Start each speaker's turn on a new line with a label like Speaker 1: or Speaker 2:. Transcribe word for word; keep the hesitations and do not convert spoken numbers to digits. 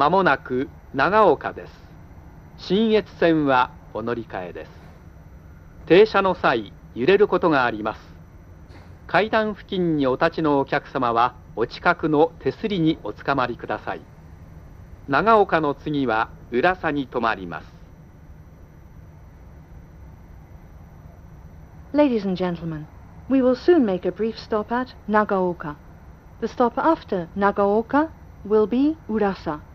Speaker 1: まもなく長岡です。信越線はお乗り換えです。停車の際、揺れることがあります。階段付近にお立ちのお客様は、お近くの手すりにおつかまりください。長岡の次は浦佐に停まります。
Speaker 2: Ladies and gentlemen, we will soon make a brief stop at Nagaoka. The stop after Nagaoka will be Urasa.